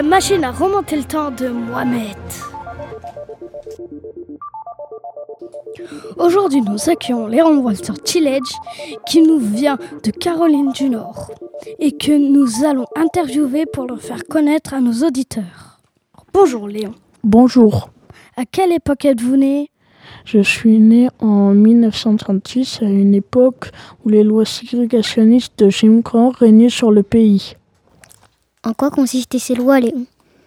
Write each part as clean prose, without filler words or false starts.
machine à remonter le temps de Mohamed. Aujourd'hui, nous accueillons Léon Walter Tillage qui nous vient de Caroline du Nord et que nous allons interviewer pour le faire connaître à nos auditeurs. Bonjour Léon. Bonjour. À quelle époque êtes-vous né ? Je suis né en 1936 à une époque où les lois ségrégationnistes de Jim Crow régnaient sur le pays. En quoi consistaient ces lois, Léon ?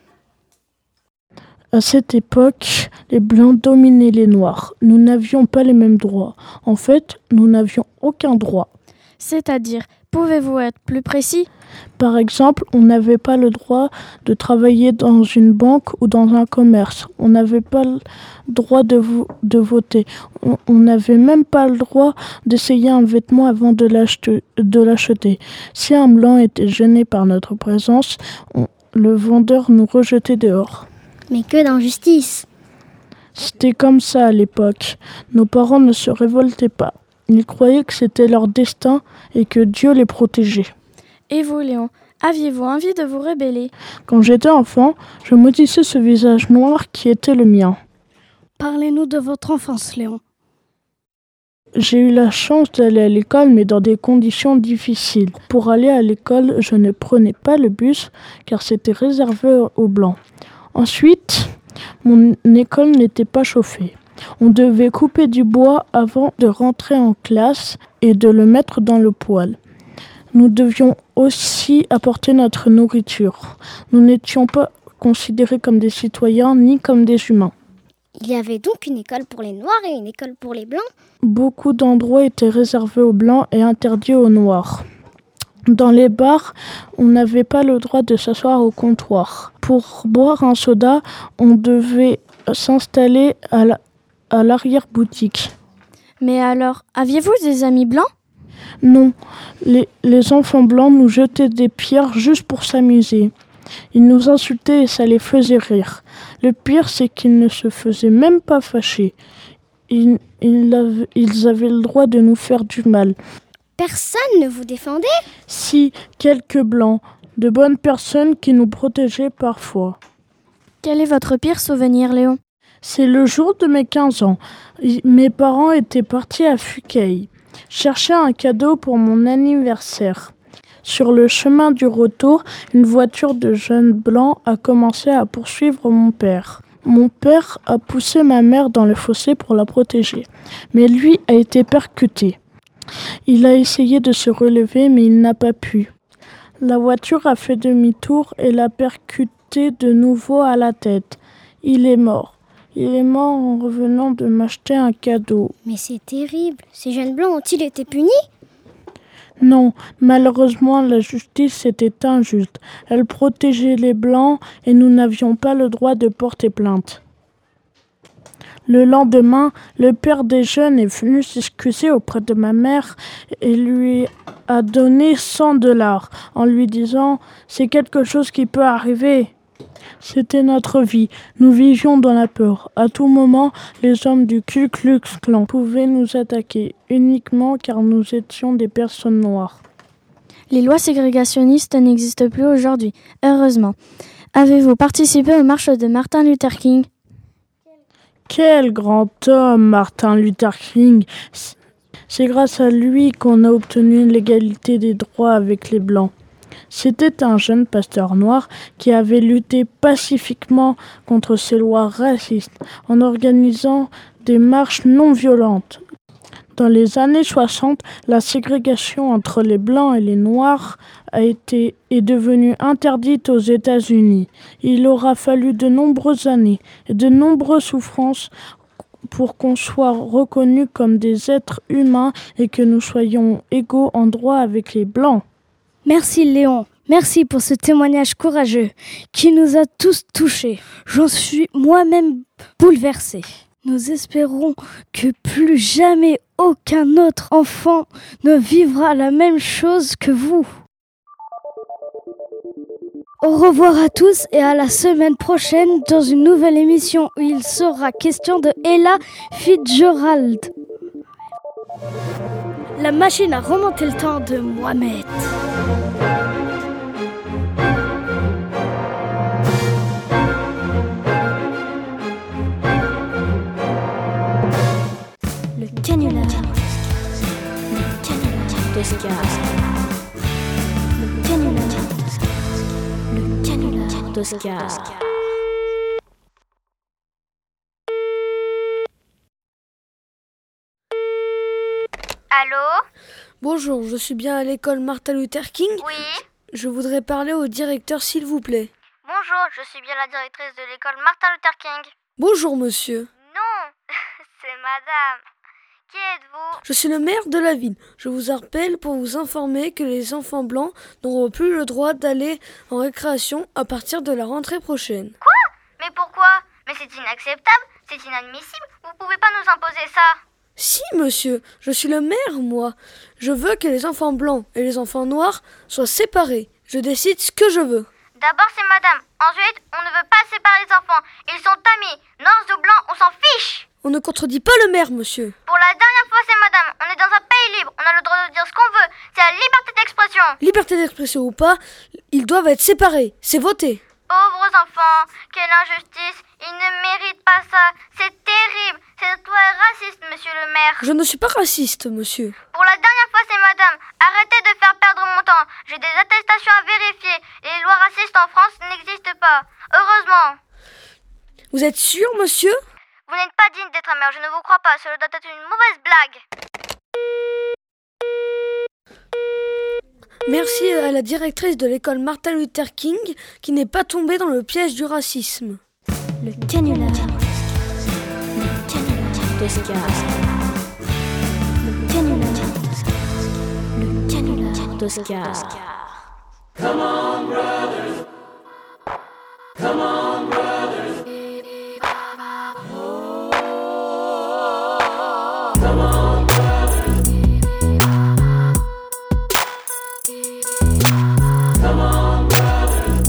À cette époque, les Blancs dominaient les Noirs. Nous n'avions pas les mêmes droits. En fait, nous n'avions aucun droit. C'est-à-dire, pouvez-vous être plus précis ? Par exemple, on n'avait pas le droit de travailler dans une banque ou dans un commerce. On n'avait pas le droit de voter. On n'avait même pas le droit d'essayer un vêtement avant de l'acheter. Si un blanc était gêné par notre présence, le vendeur nous rejetait dehors. Mais que d'injustice ! C'était comme ça à l'époque. Nos parents ne se révoltaient pas. Ils croyaient que c'était leur destin et que Dieu les protégeait. Et vous, Léon, aviez-vous envie de vous rébeller ? Quand j'étais enfant, je maudissais ce visage noir qui était le mien. Parlez-nous de votre enfance, Léon. J'ai eu la chance d'aller à l'école, mais dans des conditions difficiles. Pour aller à l'école, je ne prenais pas le bus, car c'était réservé aux Blancs. Ensuite, mon école n'était pas chauffée. On devait couper du bois avant de rentrer en classe et de le mettre dans le poêle. Nous devions aussi apporter notre nourriture. Nous n'étions pas considérés comme des citoyens ni comme des humains. Il y avait donc une école pour les Noirs et une école pour les Blancs ? Beaucoup d'endroits étaient réservés aux Blancs et interdits aux Noirs. Dans les bars, on n'avait pas le droit de s'asseoir au comptoir. Pour boire un soda, on devait s'installer à l'arrière-boutique. Mais alors, aviez-vous des amis blancs ? Non, les enfants blancs nous jetaient des pierres juste pour s'amuser. Ils nous insultaient et ça les faisait rire. Le pire, c'est qu'ils ne se faisaient même pas fâcher. Ils avaient le droit de nous faire du mal. Personne ne vous défendait ? Si, quelques blancs, de bonnes personnes qui nous protégeaient parfois. Quel est votre pire souvenir, Léon ? C'est le jour de mes 15 ans. Mes parents étaient partis à Fukei, chercher un cadeau pour mon anniversaire. Sur le chemin du retour, une voiture de jeunes blancs a commencé à poursuivre mon père. Mon père a poussé ma mère dans le fossé pour la protéger, mais lui a été percuté. Il a essayé de se relever, mais il n'a pas pu. La voiture a fait demi-tour et l'a percuté de nouveau à la tête. Il est mort. Il est mort en revenant de m'acheter un cadeau. Mais c'est terrible. Ces jeunes blancs ont-ils été punis ? Non, malheureusement, la justice était injuste. Elle protégeait les blancs et nous n'avions pas le droit de porter plainte. Le lendemain, le père des jeunes est venu s'excuser auprès de ma mère et lui a donné $100 en lui disant « C'est quelque chose qui peut arriver ». C'était notre vie. Nous vivions dans la peur. À tout moment, les hommes du Ku Klux Klan pouvaient nous attaquer, uniquement car nous étions des personnes noires. Les lois ségrégationnistes n'existent plus aujourd'hui, heureusement. Avez-vous participé aux marches de Martin Luther King ? Quel grand homme, Martin Luther King! C'est grâce à lui qu'on a obtenu l'égalité des droits avec les Blancs. C'était un jeune pasteur noir qui avait lutté pacifiquement contre ces lois racistes en organisant des marches non violentes. Dans les années 60, la ségrégation entre les Blancs et les Noirs est devenue interdite aux États-Unis. Il aura fallu de nombreuses années et de nombreuses souffrances pour qu'on soit reconnus comme des êtres humains et que nous soyons égaux en droit avec les Blancs. Merci Léon, merci pour ce témoignage courageux qui nous a tous touchés. J'en suis moi-même bouleversée. Nous espérons que plus jamais aucun autre enfant ne vivra la même chose que vous. Au revoir à tous et à la semaine prochaine dans une nouvelle émission où il sera question de Ella Fitzgerald. La machine à remonter le temps de Mohamed. canular d'Oscar. Le canular d'Oscar. Allô? Bonjour, je suis bien à l'école Martin Luther King. Oui? Je voudrais parler au directeur, s'il vous plaît. Bonjour, je suis bien la directrice de l'école Martin Luther King. Bonjour, monsieur. Non, c'est madame. Qui êtes-vous? Je suis le maire de la ville. Je vous appelle pour vous informer que les enfants blancs n'auront plus le droit d'aller en récréation à partir de la rentrée prochaine. Quoi? Mais pourquoi? Mais c'est inacceptable, c'est inadmissible. Vous pouvez pas nous imposer ça. Si, monsieur, je suis le maire, moi. Je veux que les enfants blancs et les enfants noirs soient séparés. Je décide ce que je veux. D'abord c'est madame, ensuite on ne veut pas séparer les enfants. Ils sont amis, noirs ou blancs, on s'en fiche. On ne contredit pas le maire, monsieur. Pour la dernière fois c'est madame, on est dans un pays libre, on a le droit de dire ce qu'on veut. C'est la liberté d'expression. Liberté d'expression ou pas, ils doivent être séparés. C'est voté. Pauvres enfants, quelle injustice, ils ne méritent pas ça, c'est terrible, cette loi est raciste, monsieur le maire. Je ne suis pas raciste, monsieur. Pour la dernière fois, c'est madame, arrêtez de faire perdre mon temps, j'ai des attestations à vérifier, et les lois racistes en France n'existent pas, heureusement. Vous êtes sûr, monsieur? Vous n'êtes pas digne d'être un maire, je ne vous crois pas, cela doit être une mauvaise blague. Merci à la directrice de l'école Martin Luther King qui n'est pas tombée dans le piège du racisme. Le canular d'Oscar. Le canular d'Oscar. Come on, brothers. Come on, brothers. Come on, brothers. Come on, brothers.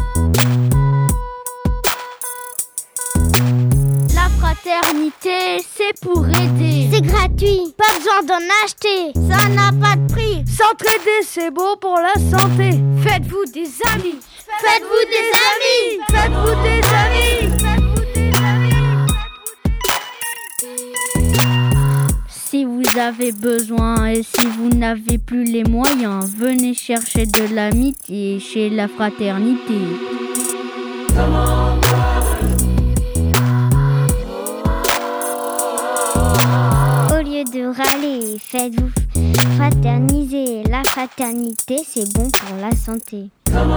La fraternité, c'est pour aider. C'est gratuit. Pas besoin d'en acheter. Ça n'a pas de prix. S'entraider, c'est beau pour la santé. Faites-vous des amis. Faites-vous des amis. Faites-vous des amis. Si vous avez besoin et si vous n'avez plus les moyens, venez chercher de l'amitié chez la fraternité. Au lieu de râler, faites-vous fraterniser. La fraternité, c'est bon pour la santé.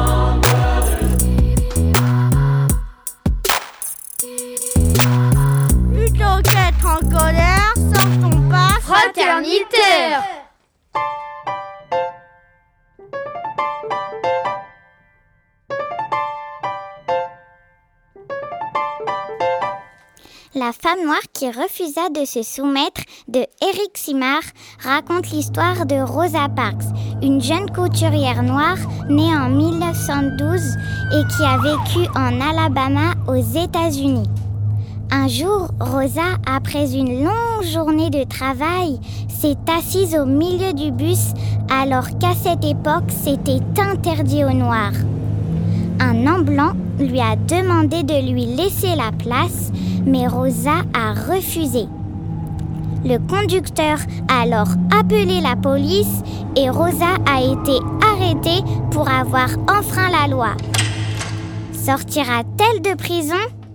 Plutôt qu'être en colère, sortons pas fraternitaire. La femme noire qui refusa de se soumettre de Eric Simard raconte l'histoire de Rosa Parks, une jeune couturière noire née en 1912 et qui a vécu en Alabama aux États-Unis. Un jour, Rosa, après une longue journée de travail, s'est assise au milieu du bus alors qu'à cette époque, c'était interdit aux Noirs. Un homme blanc lui a demandé de lui laisser la place, mais Rosa a refusé. Le conducteur a alors appelé la police et Rosa a été arrêtée pour avoir enfreint la loi. Sortira-t-elle de prison ?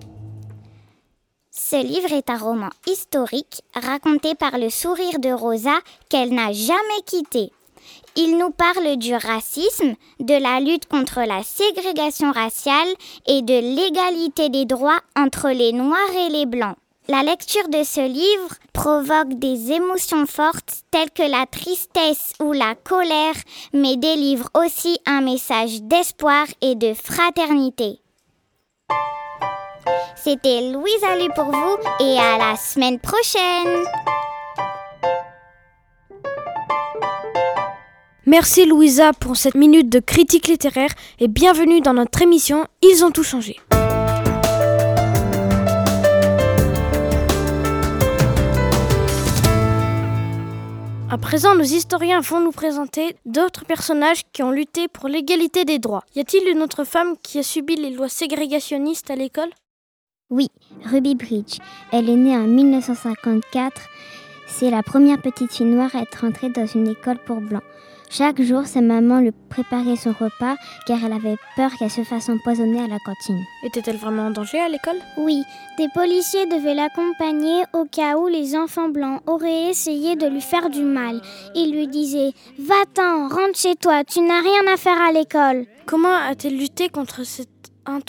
Ce livre est un roman historique raconté par le sourire de Rosa qu'elle n'a jamais quitté. Il nous parle du racisme, de la lutte contre la ségrégation raciale et de l'égalité des droits entre les Noirs et les Blancs. La lecture de ce livre provoque des émotions fortes telles que la tristesse ou la colère, mais délivre aussi un message d'espoir et de fraternité. C'était Louise Allu pour vous et à la semaine prochaine. Merci Louisa pour cette minute de critique littéraire et bienvenue dans notre émission Ils ont tout changé. À présent, nos historiens vont nous présenter d'autres personnages qui ont lutté pour l'égalité des droits. Y a-t-il une autre femme qui a subi les lois ségrégationnistes à l'école ? Oui, Ruby Bridge. Elle est née en 1954. C'est la première petite fille noire à être entrée dans une école pour blancs. Chaque jour, sa maman lui préparait son repas car elle avait peur qu'elle se fasse empoisonner à la cantine. Était-elle vraiment en danger à l'école ? Oui, des policiers devaient l'accompagner au cas où les enfants blancs auraient essayé de lui faire du mal. Ils lui disaient « Va-t'en, rentre chez toi, tu n'as rien à faire à l'école ». Comment a-t-elle lutté contre cette intolérance ?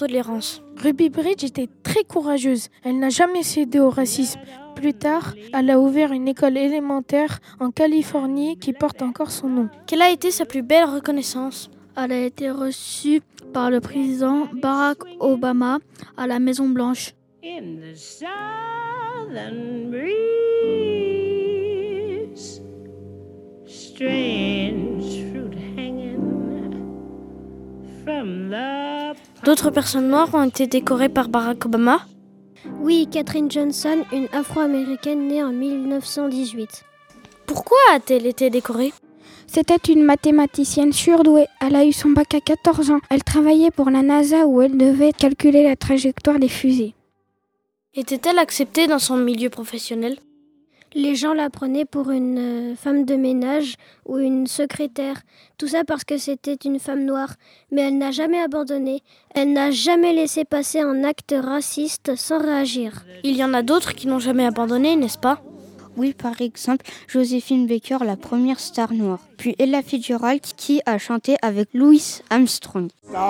Ruby Bridge était très courageuse. Elle n'a jamais cédé au racisme. Plus tard, elle a ouvert une école élémentaire en Californie qui porte encore son nom. Quelle a été sa plus belle reconnaissance ? Elle a été reçue par le président Barack Obama à la Maison Blanche. In the southern breeze, strange fruit hanging from the... D'autres personnes noires ont été décorées par Barack Obama ? Oui, Katherine Johnson, une Afro-Américaine née en 1918. Pourquoi a-t-elle été décorée ? C'était une mathématicienne surdouée. Elle a eu son bac à 14 ans. Elle travaillait pour la NASA où elle devait calculer la trajectoire des fusées. Était-elle acceptée dans son milieu professionnel ? Les gens la prenaient pour une femme de ménage ou une secrétaire. Tout ça parce que c'était une femme noire. Mais elle n'a jamais abandonné. Elle n'a jamais laissé passer un acte raciste sans réagir. Il y en a d'autres qui n'ont jamais abandonné, n'est-ce pas ? Oui, par exemple, Joséphine Baker, la première star noire. Puis Ella Fitzgerald qui a chanté avec Louis Armstrong.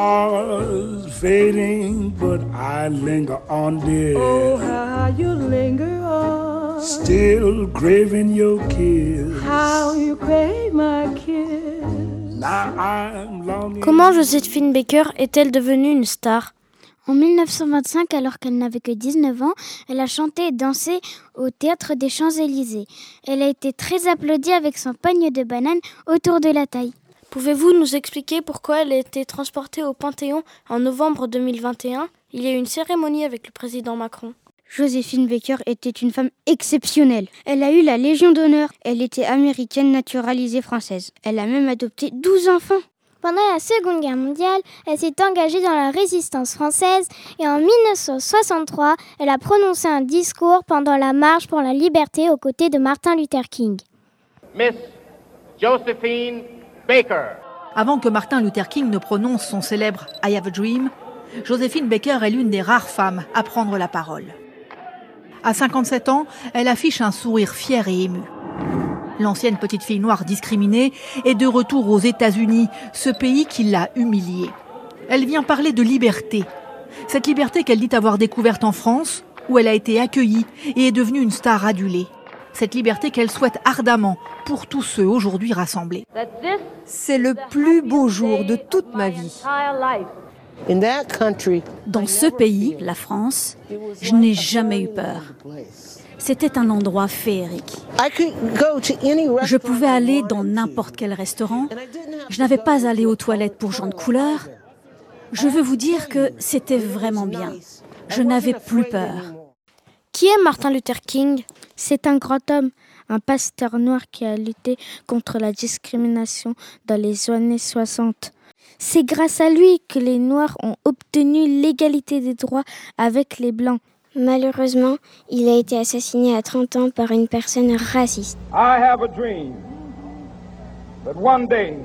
Stars fading, but I linger on, dear. Oh, how you linger on. Still craving your kiss. How you crave my kiss. Now I'm longing. Comment Joséphine Baker est-elle devenue une star ? En 1925, alors qu'elle n'avait que 19 ans, elle a chanté et dansé au Théâtre des Champs-Élysées. Elle a été très applaudie avec son pagne de banane autour de la taille. Pouvez-vous nous expliquer pourquoi elle a été transportée au Panthéon en novembre 2021 ? Il y a eu une cérémonie avec le président Macron. Joséphine Baker était une femme exceptionnelle. Elle a eu la Légion d'honneur. Elle était américaine naturalisée française. Elle a même adopté 12 enfants. Pendant la Seconde Guerre mondiale, elle s'est engagée dans la résistance française et en 1963, elle a prononcé un discours pendant la marche pour la liberté aux côtés de Martin Luther King. Miss Joséphine Baker. Avant que Martin Luther King ne prononce son célèbre « I have a dream », Joséphine Baker est l'une des rares femmes à prendre la parole. À 57 ans, elle affiche un sourire fier et ému. L'ancienne petite fille noire discriminée est de retour aux États-Unis, ce pays qui l'a humiliée. Elle vient parler de liberté. Cette liberté qu'elle dit avoir découverte en France, où elle a été accueillie et est devenue une star adulée. Cette liberté qu'elle souhaite ardemment pour tous ceux aujourd'hui rassemblés. C'est le plus beau jour de toute ma vie. Dans ce pays, la France, je n'ai jamais eu peur. C'était un endroit féerique. Je pouvais aller dans n'importe quel restaurant. Je n'avais pas à aller aux toilettes pour gens de couleur. Je veux vous dire que c'était vraiment bien. Je n'avais plus peur. Qui est Martin Luther King ? C'est un grand homme, un pasteur noir qui a lutté contre la discrimination dans les années 60. C'est grâce à lui que les Noirs ont obtenu l'égalité des droits avec les Blancs. Malheureusement, il a été assassiné à 30 ans par une personne raciste. I have a dream that one day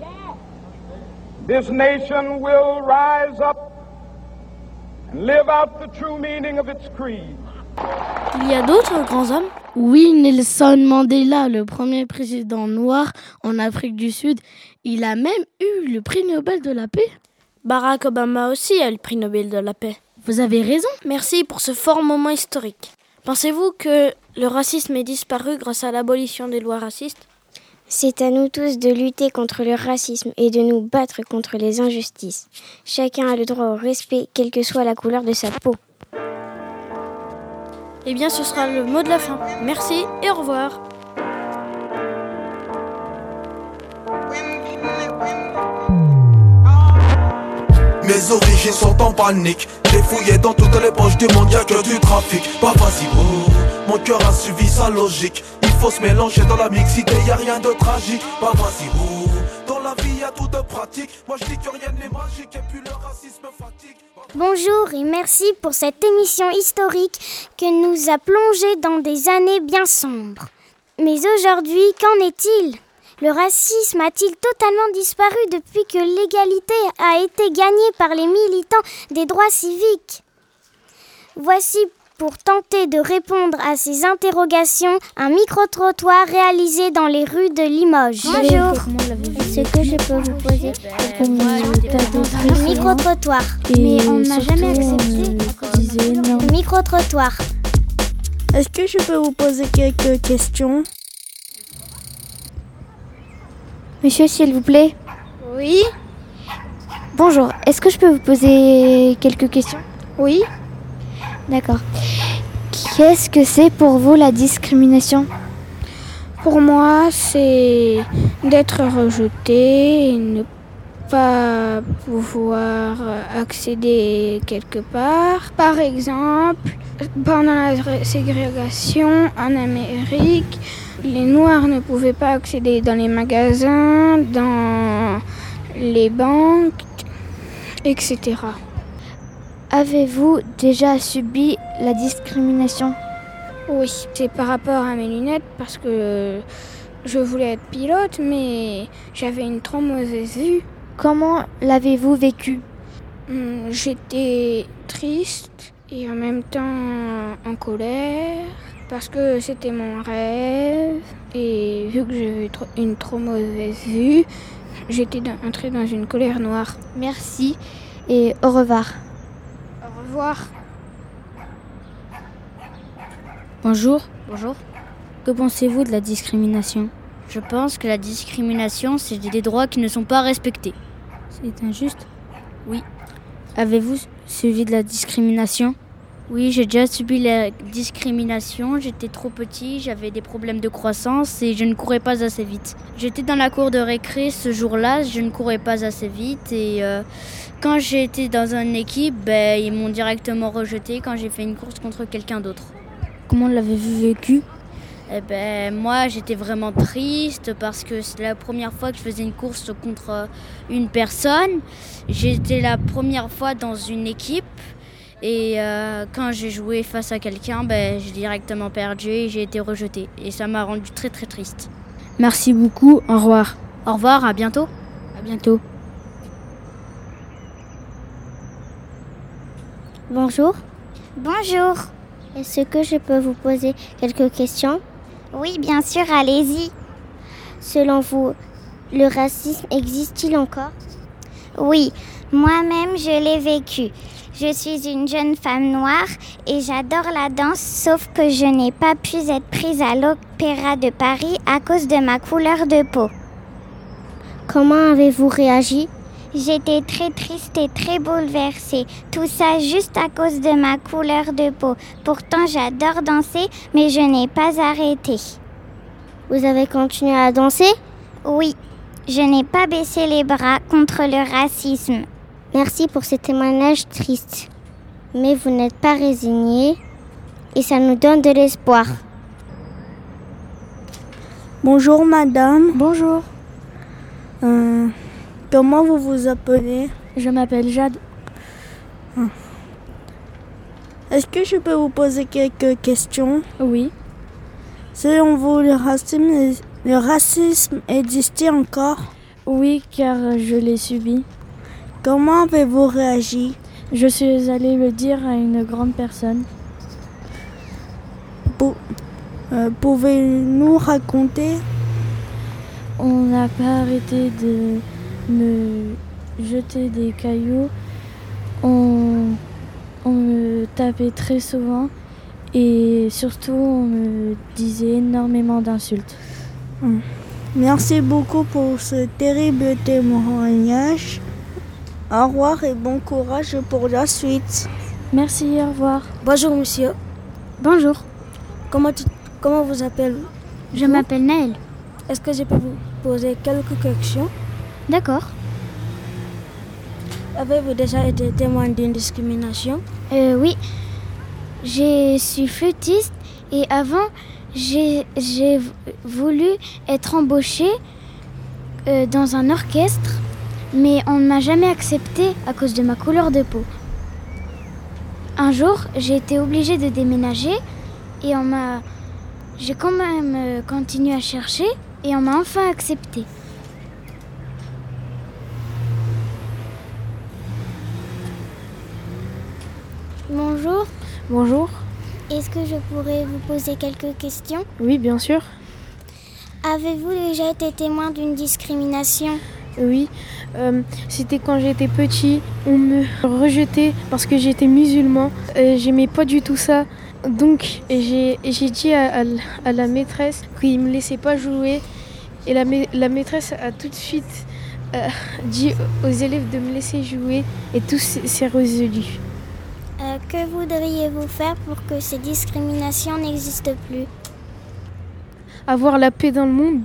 this nation will rise up and live out the true meaning of its creed. Il y a d'autres grands hommes ? Oui, Nelson Mandela, le premier président noir en Afrique du Sud, il a même eu le prix Nobel de la paix. Barack Obama aussi a le prix Nobel de la paix. Vous avez raison. Merci pour ce fort moment historique. Pensez-vous que le racisme est disparu grâce à l'abolition des lois racistes ? C'est à nous tous de lutter contre le racisme et de nous battre contre les injustices. Chacun a le droit au respect, quelle que soit la couleur de sa peau. Eh bien, ce sera le mot de la fin. Merci et au revoir. Mes origines sont en panique. J'ai fouillé dans toutes les poches du monde, y'a que du trafic. Pas facile, mon cœur a suivi sa logique. Il faut se mélanger dans la mixité, y'a rien de tragique. Pas facile, dans la vie y'a tout de pratique. Moi je dis que rien n'est magique et puis le racisme fatigue. Bonjour et merci pour cette émission historique qui nous a plongé dans des années bien sombres. Mais aujourd'hui, qu'en est-il ? Le racisme a-t-il totalement disparu depuis que l'égalité a été gagnée par les militants des droits civiques ? Voici, pour tenter de répondre à ces interrogations, un micro-trottoir réalisé dans les rues de Limoges. Bonjour, Est-ce que je peux vous poser un micro-trottoir. Mais on n'a jamais accepté. Micro-trottoir. Est-ce que je peux vous poser quelques questions ? Monsieur, s'il vous plaît. Oui. Bonjour, est-ce que je peux vous poser quelques questions ? Oui. D'accord. Qu'est-ce que c'est pour vous la discrimination ? Pour moi, c'est d'être rejeté et ne pas pouvoir accéder quelque part. Par exemple, pendant la ségrégation en Amérique, les Noirs ne pouvaient pas accéder dans les magasins, dans les banques, etc. Avez-vous déjà subi la discrimination ? Oui, c'est par rapport à mes lunettes parce que je voulais être pilote, mais j'avais une trop mauvaise vue. Comment l'avez-vous vécu ? J'étais triste et en même temps en colère parce que c'était mon rêve et vu que j'avais une trop mauvaise vue, j'étais entrée dans une colère noire. Merci et au revoir. Au revoir. Bonjour. Bonjour. Que pensez-vous de la discrimination ? Je pense que la discrimination, c'est des droits qui ne sont pas respectés. C'est injuste ? Oui. Avez-vous subi de la discrimination ? Oui, j'ai déjà subi la discrimination. J'étais trop petit, j'avais des problèmes de croissance et je ne courais pas assez vite. J'étais dans la cour de récré ce jour-là, je ne courais pas assez vite et quand j'ai été dans une équipe, ils m'ont directement rejeté quand j'ai fait une course contre quelqu'un d'autre. Comment l'avez-vous vécu ? Moi, j'étais vraiment triste parce que c'est la première fois que je faisais une course contre une personne. J'étais la première fois dans une équipe et quand j'ai joué face à quelqu'un, j'ai directement perdu et j'ai été rejetée. Et ça m'a rendu très très triste. Merci beaucoup, au revoir. Au revoir, à bientôt. À bientôt. Bonjour. Bonjour. Est-ce que je peux vous poser quelques questions ? Oui, bien sûr, allez-y. Selon vous, le racisme existe-t-il encore ? Oui, moi-même je l'ai vécu. Je suis une jeune femme noire et j'adore la danse, sauf que je n'ai pas pu être prise à l'Opéra de Paris à cause de ma couleur de peau. Comment avez-vous réagi ? J'étais très triste et très bouleversée. Tout ça juste à cause de ma couleur de peau. Pourtant, j'adore danser, mais je n'ai pas arrêté. Vous avez continué à danser ? Oui, je n'ai pas baissé les bras contre le racisme. Merci pour ces témoignages tristes. Mais vous n'êtes pas résigné et ça nous donne de l'espoir. Bonjour madame. Bonjour. Comment vous vous appelez ? Je m'appelle Jade. Est-ce que je peux vous poser quelques questions ? Oui. Selon vous, le racisme existe-t-il encore ? Oui, car je l'ai subi. Comment avez-vous réagi ? Je suis allée le dire à une grande personne. Pouvez-nous raconter ? On n'a pas arrêté de me jeter des cailloux. On me tapait très souvent et surtout on me disait énormément d'insultes. Merci beaucoup pour ce terrible témoignage. Au revoir et bon courage pour la suite. Merci, au revoir. Bonjour monsieur. Bonjour. Comment vous appelez-vous ? Je m'appelle Naël. Est-ce que je peux vous poser quelques questions ? D'accord. Avez-vous déjà été témoin d'une discrimination ? Oui. Je suis flûtiste et avant, j'ai voulu être embauchée dans un orchestre, mais on ne m'a jamais acceptée à cause de ma couleur de peau. Un jour, j'ai été obligée de déménager et on m'a J'ai quand même continué à chercher et on m'a enfin accepté. Bonjour. Bonjour. Est-ce que je pourrais vous poser quelques questions ? Oui, bien sûr. Avez-vous déjà été témoin d'une discrimination ? Oui, c'était quand j'étais petit. On me rejetait parce que j'étais musulman. J'aimais pas du tout ça. Donc j'ai dit à la maîtresse qu'il ne me laissait pas jouer. Et la maîtresse a tout de suite dit aux élèves de me laisser jouer. Et tout s'est résolu. Que voudriez-vous faire pour que ces discriminations n'existent plus ? Avoir la paix dans le monde.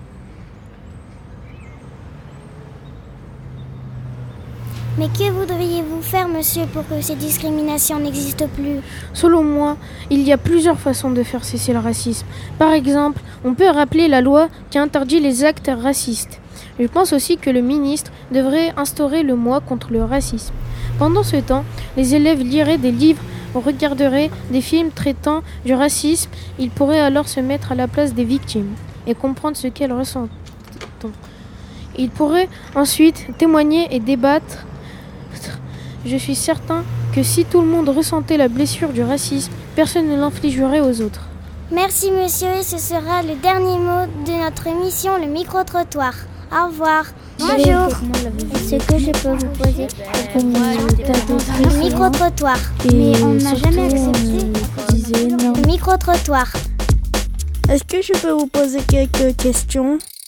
Mais que voudriez-vous faire, monsieur, pour que ces discriminations n'existent plus ? Selon moi, il y a plusieurs façons de faire cesser le racisme. Par exemple, on peut rappeler la loi qui interdit les actes racistes. Je pense aussi que le ministre devrait instaurer le mois contre le racisme. Pendant ce temps, les élèves liraient des livres, regarderaient des films traitant du racisme. Ils pourraient alors se mettre à la place des victimes et comprendre ce qu'elles ressentent. Ils pourraient ensuite témoigner et débattre. Je suis certain que si tout le monde ressentait la blessure du racisme, personne ne l'infligerait aux autres. Merci monsieur, et ce sera le dernier mot de notre émission, le micro-trottoir. Au revoir. Bonjour. Est-ce que je peux vous poser le micro-trottoir? Mais on n'a jamais accepté. Le micro-trottoir. Est-ce que je peux vous poser quelques questions?